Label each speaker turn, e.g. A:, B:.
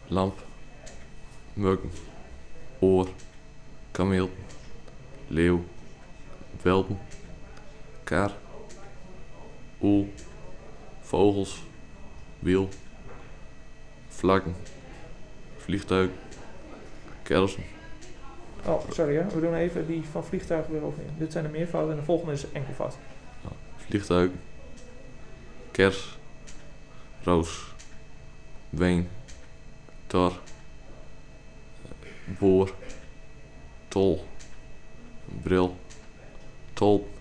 A: lamp, muggen, oor, kameel, leeuw, welpen, kar, oel, vogels, wiel, vlaggen, vliegtuig, kersen,
B: Oh, sorry hè. We doen even die van vliegtuigen weer overnemen. Dit zijn de meervoud en de volgende is enkelvoud.
A: vliegtuig, kers, roos, ween, tor, boor, tol, bril, tol,